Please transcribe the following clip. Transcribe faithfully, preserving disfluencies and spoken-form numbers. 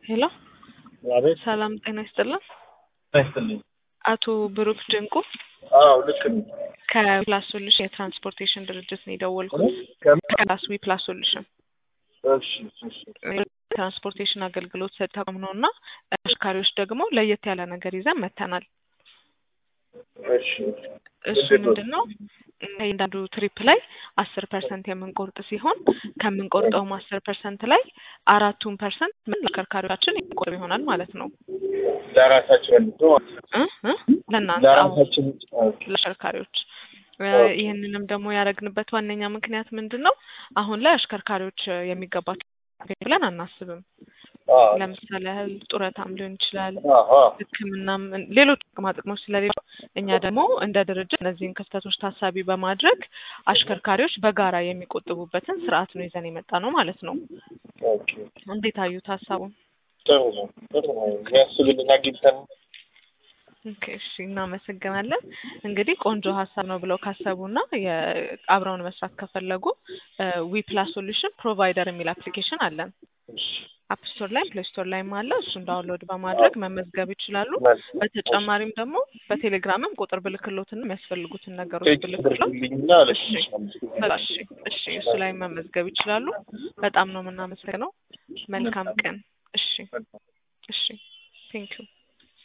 ሄሎ አቤት። ሰላም ጤና ይስጥልን። አይስጥልኝ። አቶ ብሩክ ድንቁ አዎ ልክ ነው። ከፕላስ ሶሉሽን የትራንስፖርቴሽን ድርጅት ነው የደወልኩት። ከፕላስ ዊ ፕላስ ሶሉሽን እሺ እሺ ትራንስፖርቴሽን አገልግሎት ተቋም ነውና አሽከርካሪዎች ደግሞ ለየት ያለ ነገር ይዘን መተናል። እሺ እሱ ምንድነው? እያንዳንዱ ትሪፕ ላይ አስር ፐርሰንት የምንቆርጥ ሲሆን ከምንቆርጠው አስር ፐርሰንት ላይ አራቱን ፐርሰንት ምን ለአሽከርካሪዎቻችን የሚቆርጥ ይሆናል ማለት ነው። ለራሳችን ነው እ እ ለእናንተ ለራሳችን ለአሽከርካሪዎች ይሄንንም ደግሞ ያደረግንበት ዋነኛ ምክንያት ምንድነው? አሁን ላይ አሽከርካሪዎች የሚገባቸው ብለን አናስብም። ለምሳሌ ያህል ጡረታም ሊሆን ይችላል፣ ሕክምናም ሌሎች ጥቅሞች ስለሌሉ እኛ ደግሞ እንደ ድርጅት እነዚህን ክፍተቶች ታሳቢ በማድረግ አሽከርካሪዎች በጋራ የሚቆጥቡበትን ስርዓት ነው ይዘን የመጣ ነው ማለት ነው። ኦኬ እንዴት አዩት ሀሳቡን? ጥሩ ነው ጥሩ ነው ያስብልና ጊዜን ኦኬ እሺ እናመሰግናለን። እንግዲህ ቆንጆ ሀሳብ ነው ብለው ካሰቡና የአብረውን መስራት ከፈለጉ ዊ ፕላስ ሶሉሽን ፕሮቫይደር የሚል አፕሊኬሽን አለን። አፕ ስቶር ላይ ፕሌይ ስቶር ላይም አለ። እሱን ዳውንሎድ በማድረግ መመዝገብ ይችላሉ። በተጨማሪም ደግሞ በቴሌግራምም ቁጥር ብልክሎትና የሚያስፈልጉትን ነገሮች ብልክሎት እሺ እሺ እሺ እሱ ላይ መመዝገብ ይችላሉ። በጣም ነው የምናመሰግነው። መልካም ቀን። እሺ እሺ ቴንክ ዩ